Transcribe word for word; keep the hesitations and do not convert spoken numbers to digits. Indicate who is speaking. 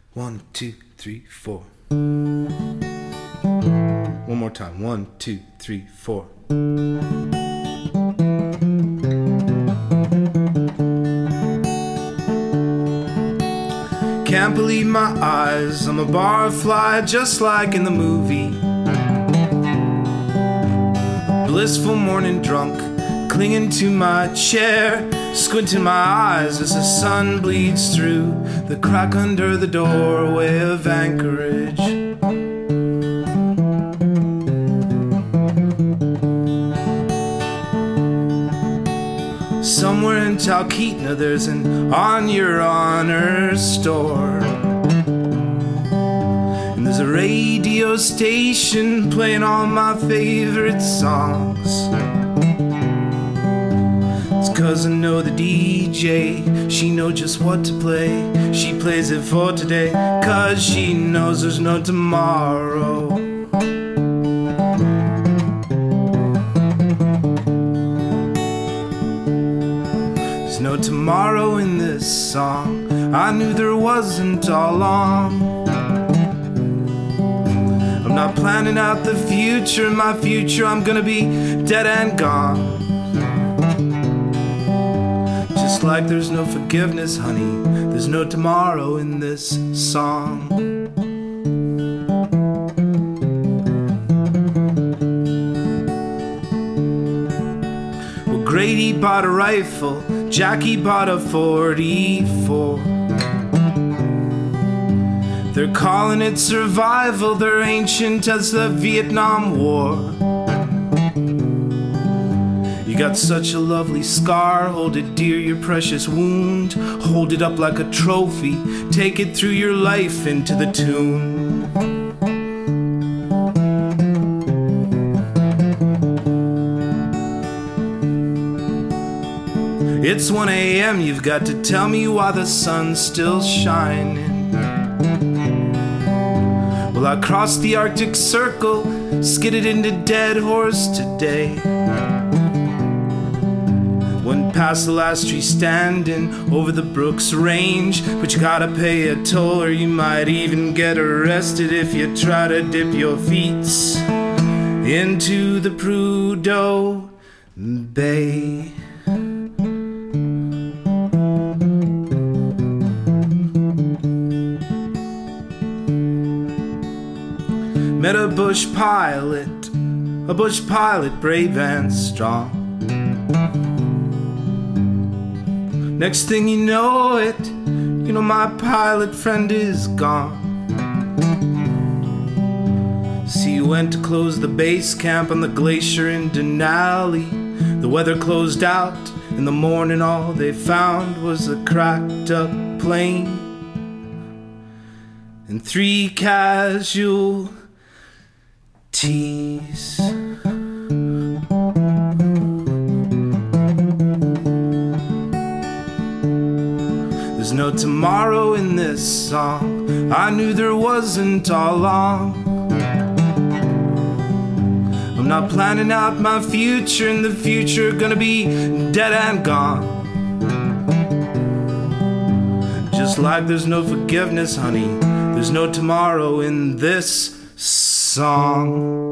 Speaker 1: One, two, three, four. One more time. One, two, three, four. Can't believe my eyes. I'm a barfly just like in the movie. Blissful morning drunk, clinging to my chair, squinting my eyes as the sun bleeds through the crack under the doorway of Anchorage. Somewhere in Talkeetna there's an On Your Honor store, and there's a radio station playing all my favorite songs. Cause I know the D J, she knows just what to play. She plays it for today, cause she knows there's no tomorrow. There's no tomorrow in this song. I knew there wasn't all along. I'm not planning out the future. In my future I'm gonna be dead and gone. Just like there's no forgiveness, honey, there's no tomorrow in this song. Well, Grady bought a rifle, Jackie bought a forty-four. They're calling it survival, they're ancient as the Vietnam War. You got such a lovely scar, hold it dear, your precious wound. Hold it up like a trophy, take it through your life into the tune. It's one a.m., you've got to tell me why the sun's still shining. Well, I crossed the Arctic Circle, skidded into Dead Horse today. Went past the last tree standing over the Brooks Range, but you gotta pay a toll or you might even get arrested if you try to dip your feet into the Prudhoe Bay. Met a bush pilot, a bush pilot brave and strong. Next thing you know it, you know my pilot friend is gone. So he went to close the base camp on the glacier in Denali. The weather closed out, in the morning all they found was a cracked up plane and three casualties. There's no tomorrow in this song. I knew there wasn't all along. I'm not planning out my future, and the future gonna be dead and gone. Just like there's no forgiveness, honey, there's no tomorrow in this song.